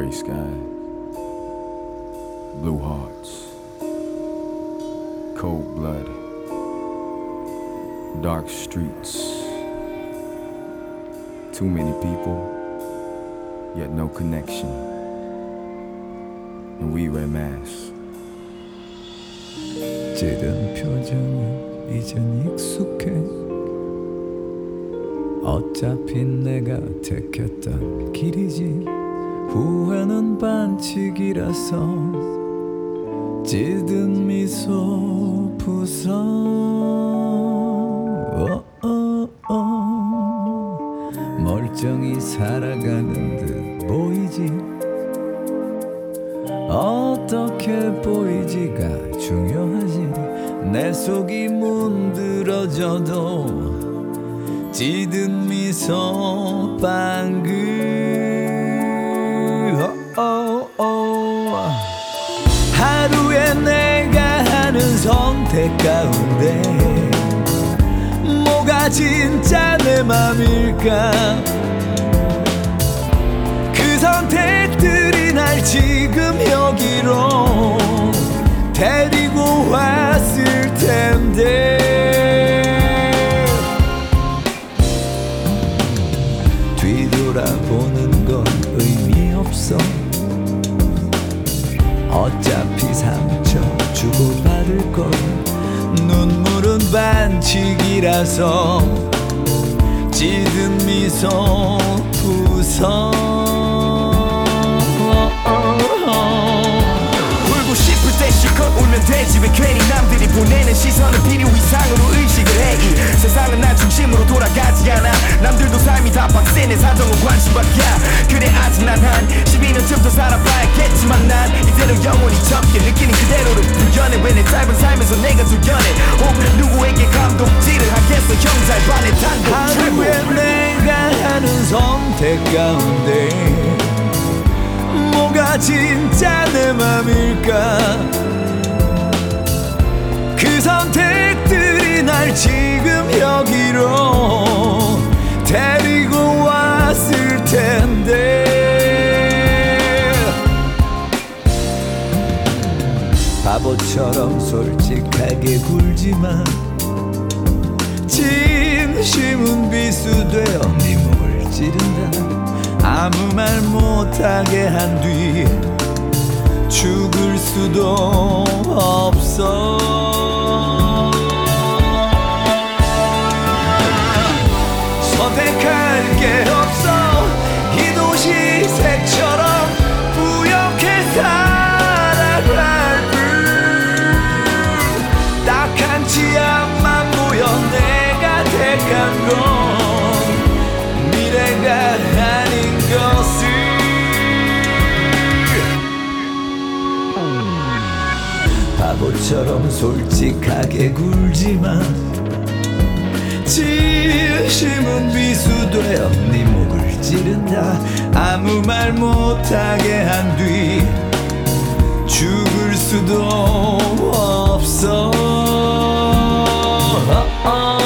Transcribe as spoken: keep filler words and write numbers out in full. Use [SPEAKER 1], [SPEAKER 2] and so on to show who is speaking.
[SPEAKER 1] Gray sky, blue hearts, cold blood, dark streets. Too many people, yet no connection. And we wear masks.
[SPEAKER 2] 찌든 표정은 이젠 익숙해. 어차피 내가 택했던 길이지. 후회는 반칙이라서 찌든 미소 부서. 어, 어, 어. 멀쩡히 살아가는 듯 보이지. 어떻게 보이지가 중요하지. 내 속이 문드러져도 찌든 미소 방금. 어, 어, 어. 하루에 내가 하는 선택 가운데 뭐가 진짜 내 맘일까. 그 선택들이 날 지금 여기로 데리고 왔을 텐데. 뒤돌아보는 건 의미 없어. 어차피 상처 주고받을 걸. 눈물은 반칙이라서 찌든 미소 부서.
[SPEAKER 3] 울고 싶을 때 실컷 울면 되지. 왜 괜히 남들이 보내는 시선을 필요 이상으로 의식을 해. 이 세상은 나 중심으로 돌아가지 않아. 남들도 삶이 다 빡세. 내 사정은 관심 밖이야. 그래 아직 난 한 십이 년쯤 더 살아봐야겠지만 난 이대로 영원히 젊게 느끼는 그대로를 구현해. 왜 내 짧은 삶에서 내가 두려내. 혹 누구에게 감독질을 하겠어. 형 잘 봐 내 단독
[SPEAKER 2] 하루에 내가 하는 선택 가운데 뭐가 진짜 내 맘일까. 그 선택들이 날 지금 여기로 데리고 왔을 텐데. 바보처럼 솔직하게 굴지만 진심은 비수되어 네 목을 찌른다. 아무 말 못하게 한 뒤 죽을 수도 없어. 선택할 게 없어. 이 도시 색처럼 뿌옇게 살아갈 뿐. 딱한 치약만 보여. 내가 택한 건 미래가 아닌 것을. 바보처럼 솔직하게 굴지만 진심은 비수되어 네 목을 찌른다. 아무 말 못하게 한 뒤 죽을 수도 없어.